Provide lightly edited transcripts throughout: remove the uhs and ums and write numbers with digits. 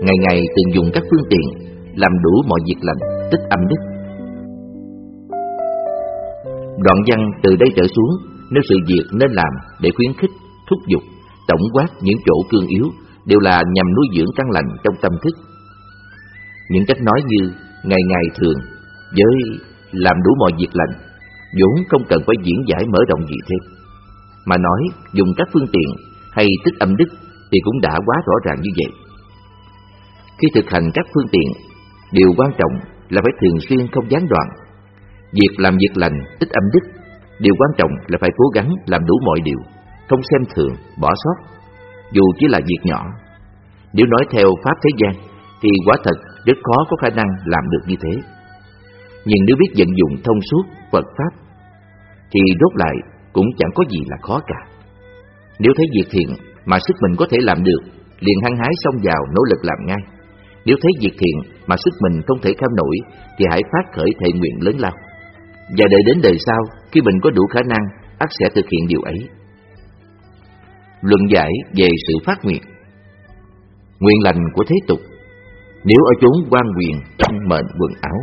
ngày ngày từng dùng các phương tiện làm đủ mọi việc lành, tích âm đức. Đoạn văn từ đây trở xuống nếu sự việc nên làm để khuyến khích, thúc giục, tổng quát những chỗ cương yếu đều là nhằm nuôi dưỡng căn lành trong tâm thức. Những cách nói như ngày ngày thường với làm đủ mọi việc lành vốn không cần phải diễn giải mở rộng gì thêm, mà nói dùng các phương tiện hay tích âm đức thì cũng đã quá rõ ràng như vậy. Khi thực hành các phương tiện, điều quan trọng là phải thường xuyên không gián đoạn. Việc làm việc lành, tích âm đức, điều quan trọng là phải cố gắng làm đủ mọi điều, không xem thường, bỏ sót, dù chỉ là việc nhỏ. Nếu nói theo pháp thế gian thì quả thật rất khó có khả năng làm được như thế. Nhưng nếu biết vận dụng thông suốt Phật pháp thì rốt lại cũng chẳng có gì là khó cả. Nếu thấy việc thiện mà sức mình có thể làm được, liền hăng hái xông vào nỗ lực làm ngay. Nếu thấy việc thiện mà sức mình không thể kham nổi thì hãy phát khởi thệ nguyện lớn lao, và đợi đến đời sau khi mình có đủ khả năng, ắt sẽ thực hiện điều ấy. Luận giải về sự phát nguyện. Nguyện lành của thế tục, nếu ở chốn quan quyền trong mệnh quần áo.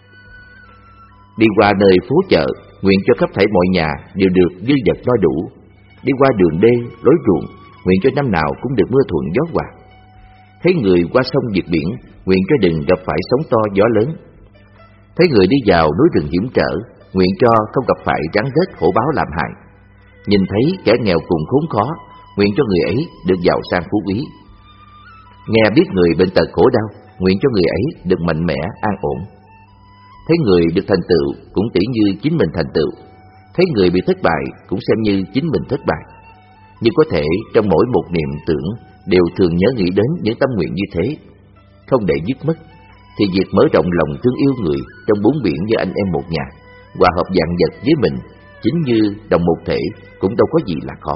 Đi qua nơi phố chợ, nguyện cho khắp thảy mọi nhà đều được dư vật no đủ. Đi qua đường đê, lối ruộng, nguyện cho năm nào cũng được mưa thuận gió hòa. Thấy người qua sông vượt biển, nguyện cho đừng gặp phải sóng to gió lớn. Thấy người đi vào núi rừng hiểm trở, nguyện cho không gặp phải rắn rết hổ báo làm hại. Nhìn thấy kẻ nghèo cùng khốn khó, nguyện cho người ấy được giàu sang phú quý. Nghe biết người bệnh tật khổ đau, nguyện cho người ấy được mạnh mẽ an ổn. Thấy người được thành tựu cũng tỷ như chính mình thành tựu. Thấy người bị thất bại cũng xem như chính mình thất bại. Nhưng có thể trong mỗi một niệm tưởng đều thường nhớ nghĩ đến những tâm nguyện như thế, không để dứt mất, thì việc mở rộng lòng thương yêu người trong bốn biển như anh em một nhà, hòa hợp vạn vật với mình, chính như đồng một thể, cũng đâu có gì là khó.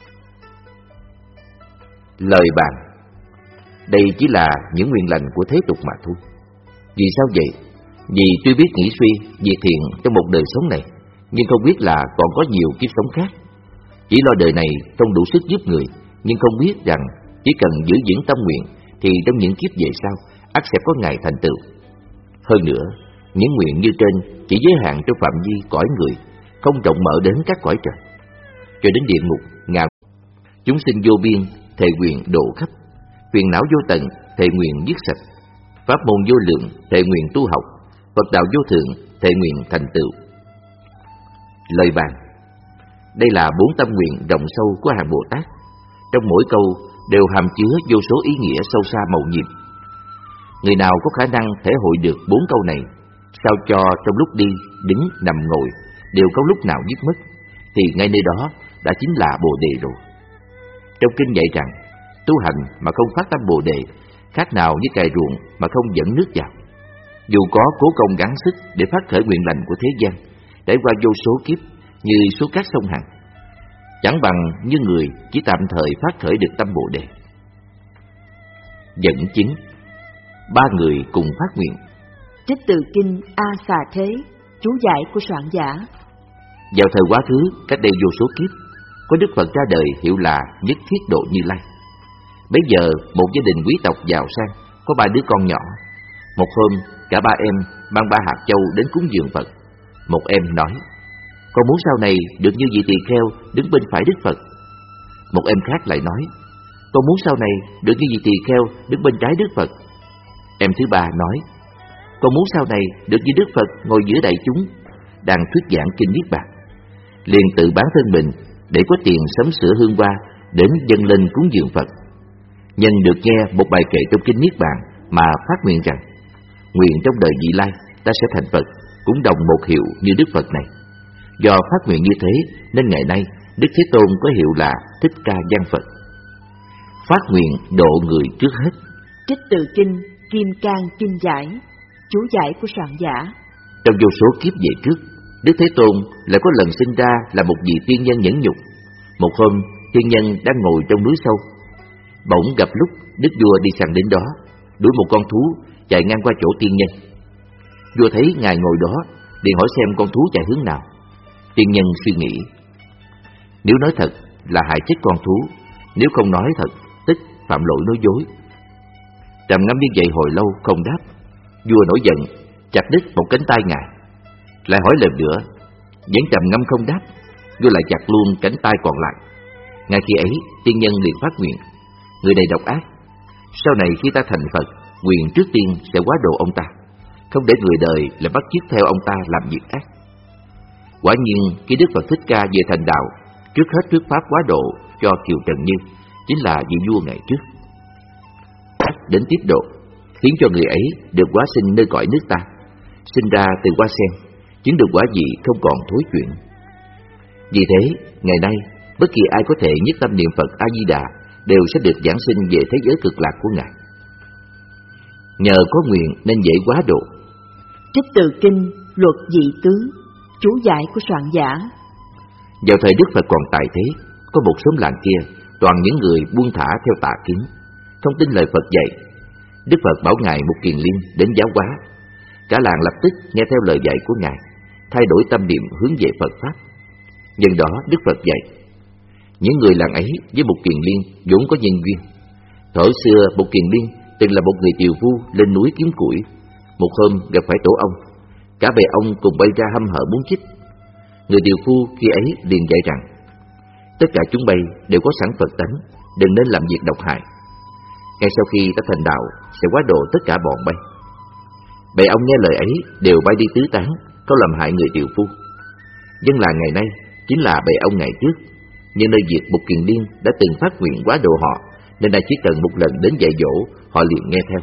Lời bàn. Đây chỉ là những nguyện lành của thế tục mà thôi. Vì sao vậy? Vì tuy biết nghĩ suy việc thiện trong một đời sống này, nhưng không biết là còn có nhiều kiếp sống khác. Chỉ lo đời này không đủ sức giúp người, nhưng không biết rằng chỉ cần giữ vững tâm nguyện thì trong những kiếp về sau ắt sẽ có ngày thành tựu. Hơn nữa, những nguyện như trên chỉ giới hạn trong phạm vi cõi người, không rộng mở đến các cõi trời. Cho đến địa ngục, ngạ chúng sinh vô biên thệ nguyện độ khắp, phiền não vô tận thệ nguyện dứt sạch, pháp môn vô lượng thệ nguyện tu học, Phật đạo vô thượng thệ nguyện thành tựu. Lời bàn. Đây là 4 tâm nguyện rộng sâu của hàng Bồ Tát. Trong mỗi câu đều hàm chứa vô số ý nghĩa sâu xa màu nhiệm. Người nào có khả năng thể hội được 4 câu này, sao cho trong lúc đi, đứng, nằm, ngồi đều không lúc nào dứt mất, thì ngay nơi đó đã chính là Bồ Đề rồi. Trong kinh dạy rằng, tu hành mà không phát tâm Bồ Đề khác nào như cày ruộng mà không dẫn nước vào. Dù có cố công gắng sức để phát khởi nguyện lành của thế gian, trải qua vô số kiếp như số cát sông Hằng, chẳng bằng như người chỉ tạm thời phát khởi được tâm Bồ Đề. Dẫn chứng. 3 người cùng phát nguyện. Trích từ kinh A Xà Thế, chú giải của soạn giả. Vào thời quá khứ, cách đây vô số kiếp, có Đức Phật ra đời hiệu là Nhất Thiết Độ Như Lai. Bấy giờ một gia đình quý tộc giàu sang có 3 đứa con nhỏ. Một hôm, cả 3 em mang 3 hạt châu đến cúng dường Phật. Một em nói: con muốn sau này được như vị tỳ kheo đứng bên phải Đức Phật. Một em khác lại nói: con muốn sau này được như vị tỳ kheo đứng bên trái Đức Phật. Em thứ ba nói: con muốn sau này được như Đức Phật ngồi giữa đại chúng, đang thuyết giảng kinh Niết Bàn. Liền tự bán thân mình để có tiền sắm sửa hương hoa đến dâng lên cúng dường Phật. Nhân được nghe một bài kệ trong kinh Niết Bàn mà phát nguyện rằng: nguyện trong đời vị lai ta sẽ thành Phật, cũng đồng một hiệu như Đức Phật này. Do phát nguyện như thế nên ngày nay Đức Thế Tôn có hiệu là Thích Ca Văn Phật. Phát nguyện độ người trước hết. Trích từ kinh Kim Cang Kinh Giải, chú giải của soạn giả. Trong vô số kiếp về trước, Đức Thế Tôn lại có lần sinh ra là một vị tiên nhân nhẫn nhục. Một hôm, tiên nhân đang ngồi trong núi sâu, bỗng gặp lúc đức vua đi săn đến đó, đuổi một con thú chạy ngang qua chỗ tiên nhân. Vua thấy ngài ngồi đó, liền hỏi xem con thú chạy hướng nào. Tiên nhân suy nghĩ: nếu nói thật là hại chết con thú, nếu không nói thật tức phạm lỗi nói dối. Trầm ngâm như vậy hồi lâu không đáp. Vua nổi giận, chặt đứt một cánh tay Ngài. Lại hỏi lần nữa, vẫn trầm ngâm không đáp. Vua lại chặt luôn cánh tay còn lại. Ngay khi ấy, tiên nhân liền phát nguyện: người này độc ác, sau này khi ta thành Phật, quyền trước tiên sẽ quá độ ông ta, không để người đời lại bắt chước theo ông ta làm việc ác. Quả nhiên, khi Đức Phật Thích Ca về thành đạo, trước hết thuyết pháp quá độ cho Kiều Trần Như, chính là vị vua ngày trước. Đến tiếp độ, khiến cho người ấy được hóa sinh nơi cõi nước ta, sinh ra từ hoa sen, chứng được quả vị không còn thối chuyển. Vì thế, ngày nay, bất kỳ ai có thể nhất tâm niệm Phật A Di Đà đều sẽ được giảng sinh về thế giới cực lạc của Ngài. Nhờ có nguyện nên dễ quá độ. Trích từ kinh Luật Dị Tứ, chú giải của soạn giả. Vào thời Đức Phật còn tại thế, có một xóm làng kia toàn những người buông thả theo tà kiến, không tin lời Phật dạy. Đức Phật bảo Ngài Mục Kiền Liên đến giáo hóa. Cả làng lập tức nghe theo lời dạy của Ngài, thay đổi tâm niệm hướng về Phật pháp. Nhân đó Đức Phật dạy: những người làng ấy với Mục Kiền Liên vốn có nhân duyên. Thuở xưa Mục Kiền Liên từng là một người tiều phu lên núi kiếm củi. Một hôm gặp phải tổ ong, cả bầy ong cùng bay ra hăm hở muốn chích. Người tiều phu khi ấy liền dạy rằng: tất cả chúng bay đều có sẵn Phật tánh, đừng nên làm việc độc hại. Ngay sau khi ta thành đạo, sẽ hóa độ tất cả bọn bay. Bầy ong nghe lời ấy đều bay đi tứ tán, không làm hại người tiều phu. Dân làng ngày nay chính là bầy ong ngày trước, nhưng nơi việc Mục Kiền Liên đã từng phát nguyện hóa độ họ, nên đã chỉ cần một lần đến dạy dỗ, họ liền nghe theo.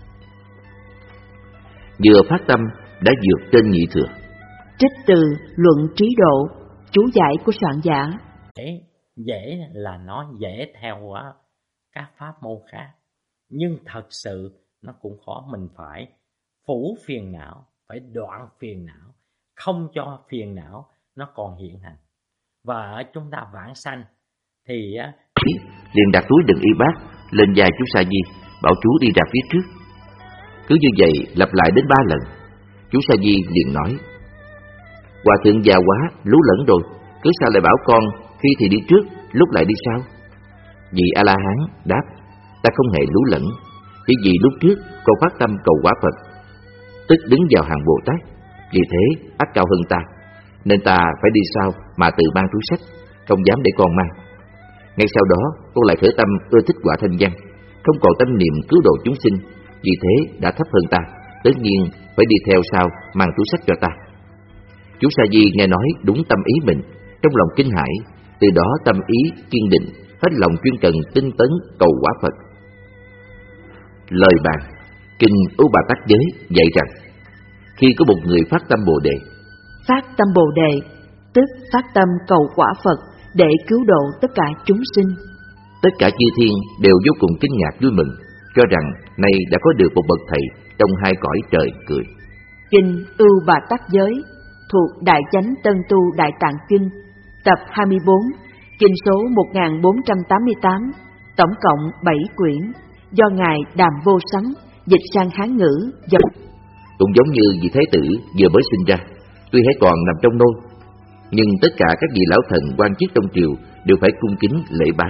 Vừa phát tâm đã vượt trên nhị thừa. Trích từ Luận Trí Độ, chú giải của soạn giả. Dễ là nó dễ theo các pháp môn khác, nhưng thật sự nó cũng khó. Mình phải phủ phiền não, phải đoạn phiền não, không cho phiền não nó còn hiện hành. Và ở chúng ta vãng sanh thì liền đặt túi đựng y bát lên vai chú Sa Di, bảo chú đi ra phía trước. Cứ như vậy lặp lại đến 3 lần. Chú Sa Di liền nói: hòa thượng già quá, lú lẫn rồi, cứ sao lại bảo con khi thì đi trước, lúc lại đi sau? Vị A La Hán đáp: ta không hề lú lẫn, chỉ vì lúc trước con phát tâm cầu quả Phật, tức đứng vào hàng Bồ Tát, vì thế ắt cao hơn ta, nên ta phải đi sau mà tự mang túi sách, không dám để con mang. Ngay sau đó con lại khởi tâm ưa thích quả thanh văn, không còn tâm niệm cứu độ chúng sinh, vì thế đã thấp hơn ta, tất nhiên phải đi theo sau mang túi sách cho ta. Chú Sa Di nghe nói đúng tâm ý mình, trong lòng kinh hãi, từ đó tâm ý kiên định, hết lòng chuyên cần tinh tấn cầu quả Phật. Lời bàn kinh Ưu Bà Tát Giới dạy rằng: khi có một người phát tâm Bồ Đề, phát tâm Bồ Đề tức phát tâm cầu quả Phật để cứu độ tất cả chúng sinh. tất cả chư thiên đều vô cùng kinh ngạc vui mừng, cho rằng nay đã có được một bậc thầy trong hai cõi trời cười. Kinh Ưu Bà Tát Giới thuộc Đại Chánh Tân Tu Đại Tạng Kinh, tập 24, kinh số 1488, tổng cộng 7 quyển, do Ngài Đàm Vô Sánh dịch sang Hán ngữ. Cũng giống như vị Thế Tử vừa mới sinh ra, tuy hãy còn nằm trong nôi, nhưng tất cả các vị lão thần quan chức trong triều đều phải cung kính lễ bái.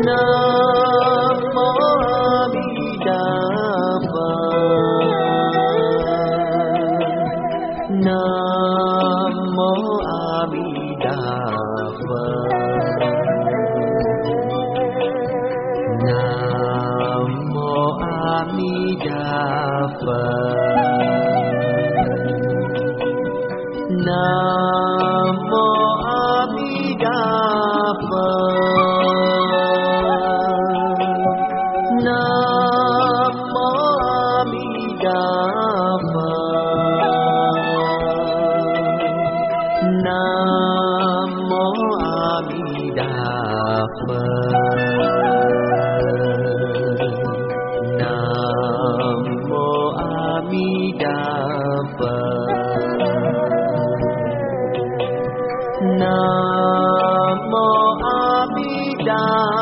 Nam mô A Di Đà Phật. Nam mô A Di Đà Phật. Nam mô A Di Đà Phật. Nam mô A Di Đà Phật. Nam mô A Di Đà Phật. Nam mô A Di Đà Phật. Nam mô A Di Đà Phật. Nam mô A Di Đà